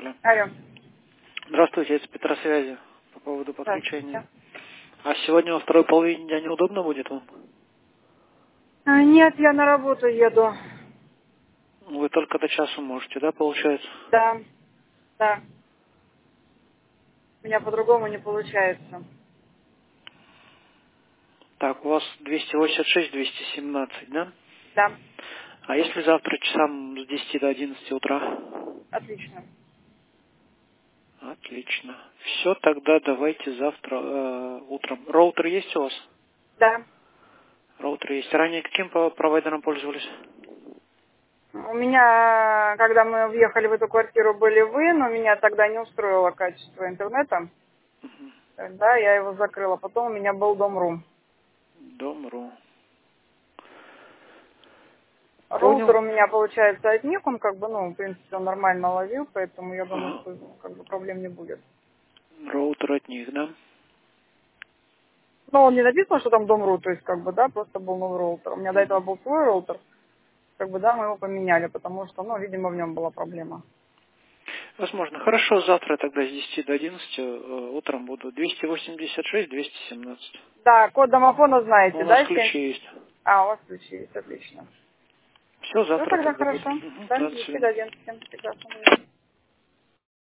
Алло. Алло. Здравствуйте, это Петросвязи по поводу Здравствуйте. подключения. А сегодня во второй половине дня неудобно будет вам? Нет, я на работу еду. Вы только до часу можете, да, получается? Да, да. У меня по-другому не получается. Так, у вас 286, 217, да? Да, А если завтра часам с 10 до 11 утра? отлично. Отлично. Все, тогда давайте завтра утром. Роутер есть у вас? Да. Роутер есть. Ранее каким провайдером пользовались? У меня, когда мы въехали в эту квартиру, были вы, но меня тогда не устроило качество интернета. Тогда я его закрыла. Потом у меня был Дом.ру. Дом.ру. Роутер Понял. у меня, получается, от них. Он как бы, в принципе, он нормально ловил, поэтому я думаю, Ага. что как бы проблем не будет. Роутер от них, да? Но он не написано, что там Дом.ру, то есть, как бы, да, просто был новый роутер. У меня до этого был свой роутер. Как бы, да, мы его поменяли, потому что, видимо, в нем была проблема. Возможно. Хорошо, завтра тогда с 10 до 11 утром буду. 286, 217. Да, код домофона знаете, У нас да, 7? ключи есть. А, у вас ключи есть, отлично. Все, Все завтра тогда тогда буду. хорошо. Мгм. Да, Да, до 10 до свидания. 11. Прекрасно.